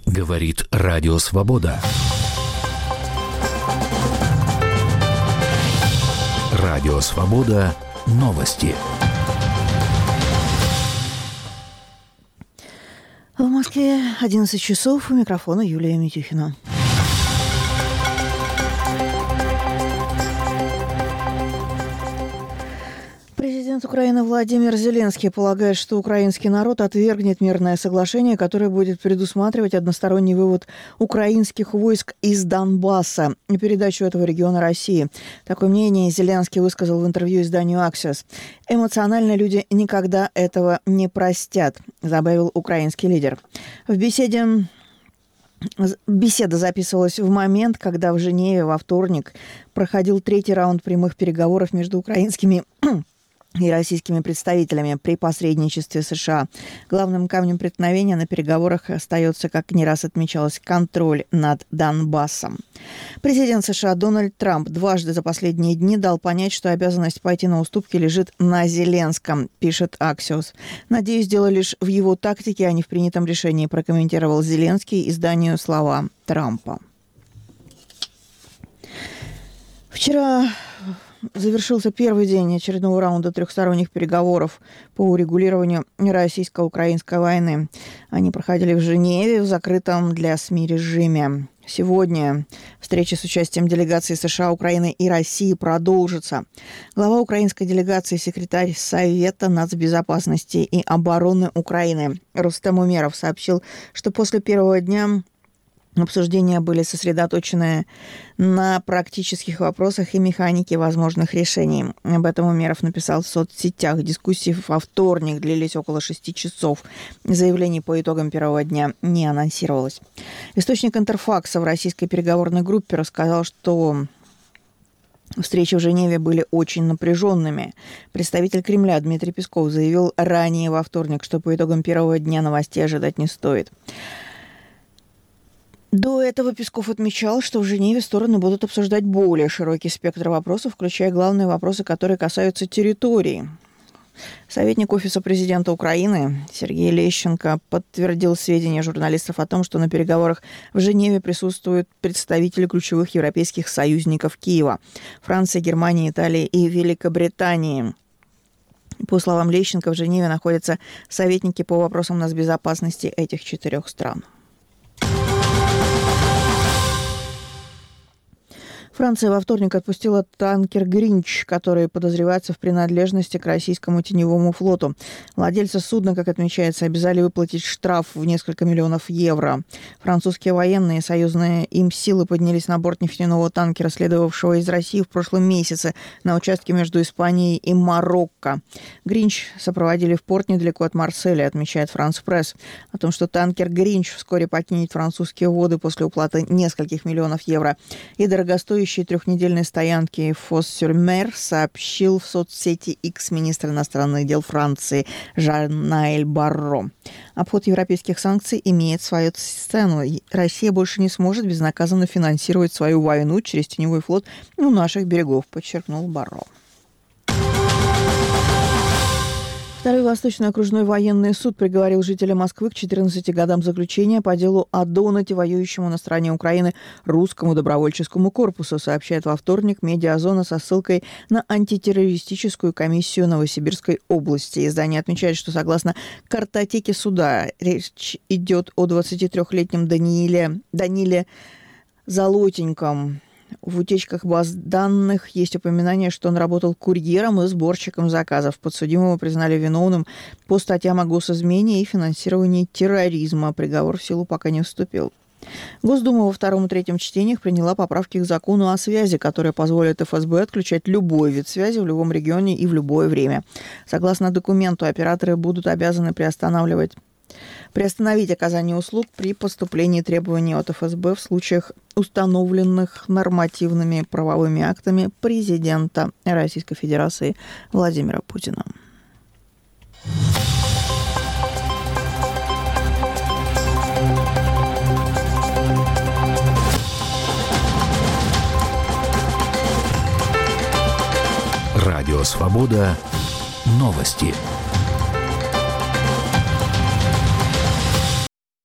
Говорит Радио Свобода. Радио Свобода. Новости. В Москве 11 часов. У микрофона Юлия Митюхина. Президент Украины Владимир Зеленский полагает, что украинский народ отвергнет мирное соглашение, которое будет предусматривать односторонний вывод украинских войск из Донбасса и передачу этого региона России. Такое мнение Зеленский высказал в интервью изданию «Аксиос». «Эмоционально люди никогда этого не простят», добавил украинский лидер. Беседа записывалась в момент, когда в Женеве во вторник проходил третий раунд прямых переговоров между украинскими и российскими представителями при посредничестве США. Главным камнем преткновения на переговорах остается, как не раз отмечалось, контроль над Донбассом. Президент США Дональд Трамп дважды за последние дни дал понять, что обязанность пойти на уступки лежит на Зеленском, пишет Аксиос. «Надеюсь, дело лишь в его тактике, а не в принятом решении», прокомментировал Зеленский изданию слова Трампа. Вчера завершился первый день очередного раунда трехсторонних переговоров по урегулированию российско-украинской войны. Они проходили в Женеве в закрытом для СМИ режиме. Сегодня встреча с участием делегаций США, Украины и России продолжится. Глава украинской делегации, секретарь Совета нацбезопасности и обороны Украины Рустем Умеров сообщил, что после первого дня обсуждения были сосредоточены на практических вопросах и механике возможных решений. Об этом Умеров написал в соцсетях. Дискуссии во вторник длились около 6 часов. Заявлений по итогам первого дня не анонсировалось. Источник Интерфакса в российской переговорной группе рассказал, что встречи в Женеве были очень напряженными. Представитель Кремля Дмитрий Песков заявил ранее во вторник, что по итогам первого дня новостей ожидать не стоит. До этого Песков отмечал, что в Женеве стороны будут обсуждать более широкий спектр вопросов, включая главные вопросы, которые касаются территории. Советник Офиса президента Украины Сергей Лещенко подтвердил сведения журналистов о том, что на переговорах в Женеве присутствуют представители ключевых европейских союзников Киева – Франции, Германии, Италии и Великобритании. По словам Лещенко, в Женеве находятся советники по вопросам нацбезопасности этих 4 стран. Франция во вторник отпустила танкер «Гринч», который подозревается в принадлежности к российскому теневому флоту. Владельцы судна, как отмечается, обязали выплатить штраф в несколько миллионов евро. Французские военные и союзные им силы поднялись на борт нефтяного танкера, следовавшего из России в прошлом месяце на участке между Испанией и Марокко. «Гринч» сопроводили в порт недалеко от Марселя, отмечает «Франс Пресс». О том, что танкер «Гринч» вскоре покинет французские воды после уплаты нескольких миллионов евро и дорогостоящей трехнедельной стоянки в Фос-сюр-Мер, сообщил в соцсети X министр иностранных дел Франции Жан-Ноэль Барро. Обход европейских санкций имеет свою цену. Россия больше не сможет безнаказанно финансировать свою войну через теневой флот у наших берегов, подчеркнул Барро. Второй Восточный окружной военный суд приговорил жителя Москвы к 14 годам заключения по делу о донате, воюющему на стороне Украины русскому добровольческому корпусу, сообщает во вторник «Медиазона» со ссылкой на антитеррористическую комиссию Новосибирской области. Издание отмечает, что согласно картотеке суда речь идет о 23-летнем Даниле Золотеньком. В утечках баз данных есть упоминание, что он работал курьером и сборщиком заказов. Подсудимого признали виновным по статьям о госизмене и финансировании терроризма. Приговор в силу пока не вступил. Госдума во втором и третьем чтениях приняла поправки к закону о связи, которые позволят ФСБ отключать любой вид связи в любом регионе и в любое время. Согласно документу, операторы будут обязаны приостановить оказание услуг при поступлении требований от ФСБ в случаях, установленных нормативными правовыми актами президента Российской Федерации Владимира Путина. Радио Свобода. Новости.